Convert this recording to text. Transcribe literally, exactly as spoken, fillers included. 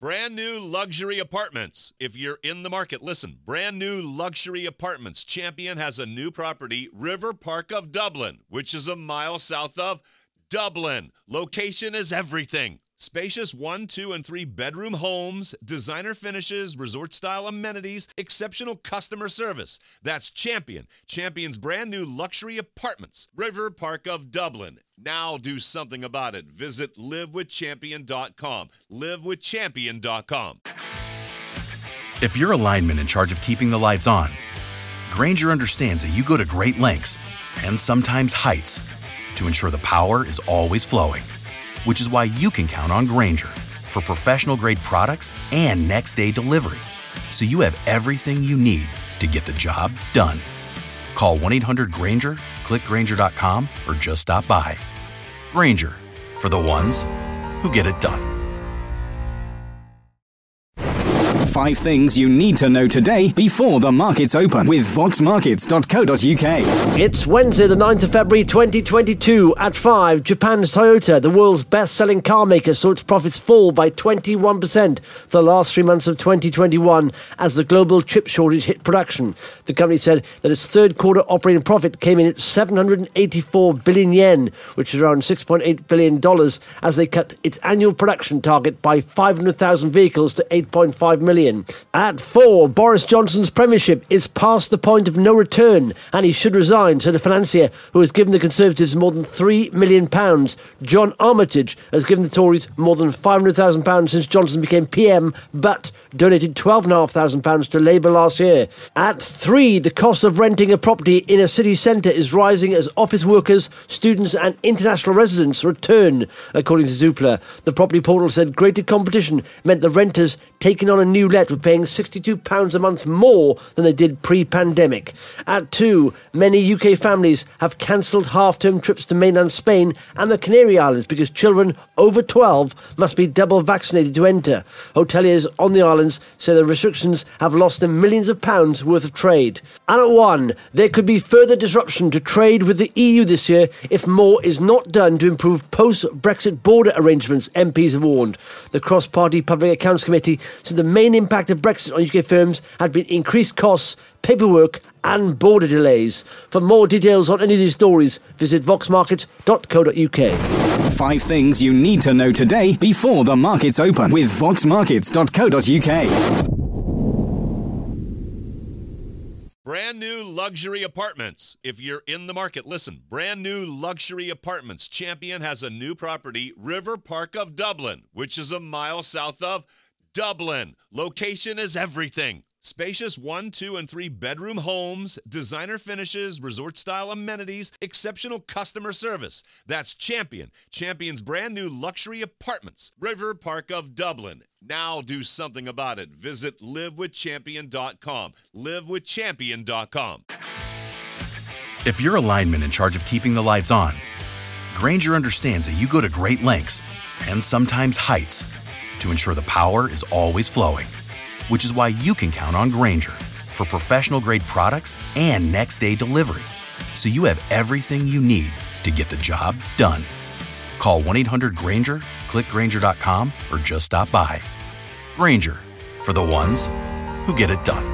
Brand new luxury apartments. If you're in the market, listen. Brand new luxury apartments. Champion has a new property, River Park of Dublin, which is a mile south of Dublin. Location is everything. Spacious one, two, and three bedroom homes, designer finishes, resort-style amenities, exceptional customer service. That's Champion. Champion's brand new luxury apartments. River Park of Dublin. Now do something about it. Visit live with champion dot com. live with champion dot com. If you're a lineman in charge of keeping the lights on, Grainger understands that you go to great lengths and sometimes heights to ensure the power is always flowing. Which is why you can count on Grainger for professional-grade products and next-day delivery, so you have everything you need to get the job done. Call one eight hundred Grainger, click Grainger dot com, or just stop by. Grainger, for the ones who get it done. Five things you need to know today before the markets open with vox markets dot co dot uk. It's Wednesday, the ninth of February twenty twenty-two. At five, Japan's Toyota, the world's best-selling car maker, saw its profits fall by twenty-one percent for the last three months of twenty twenty-one as the global chip shortage hit production. The company said that its third quarter operating profit came in at seven hundred eighty-four billion yen, which is around six point eight billion dollars, as they cut its annual production target by five hundred thousand vehicles to eight point five million. At four, Boris Johnson's premiership is past the point of no return and he should resign, said a financier who has given the Conservatives more than three million pounds. John Armitage has given the Tories more than five hundred thousand pounds since Johnson became P M, but donated twelve thousand five hundred pounds to Labour last year. At three, the cost of renting a property in a city centre is rising as office workers, students and international residents return, according to Zoopla. The property portal said greater competition meant the renters taking on a new let were paying sixty-two pounds a month more than they did pre-pandemic. At two, many U K families have cancelled half-term trips to mainland Spain and the Canary Islands because children over twelve must be double vaccinated to enter. Hoteliers on the islands say the restrictions have lost them millions of pounds worth of trade. And at one, there could be further disruption to trade with the E U this year if more is not done to improve post-Brexit border arrangements, M Ps have warned. The Cross-Party Public Accounts Committee said the main impact of Brexit on U K firms had been increased costs, paperwork and border delays. For more details on any of these stories, visit vox markets dot co dot uk. Five things you need to know today before the markets open with vox markets dot co dot uk. Brand new luxury apartments. If you're in the market, listen. Brand new luxury apartments. Champion has a new property, River Park of Dublin, which is a mile south of Dublin. Location is everything. Spacious one, two, and three bedroom homes, designer finishes, resort-style amenities, exceptional customer service. That's Champion. Champion's brand new luxury apartments. River Park of Dublin. Now do something about it. Visit live with champion dot com. live with champion dot com. If you're a lineman in charge of keeping the lights on, Grainger understands that you go to great lengths and sometimes heights to ensure the power is always flowing. Which is why you can count on Grainger for professional-grade products and next-day delivery, so you have everything you need to get the job done. Call one eight hundred Grainger, click Grainger dot com, or just stop by. Grainger, for the ones who get it done.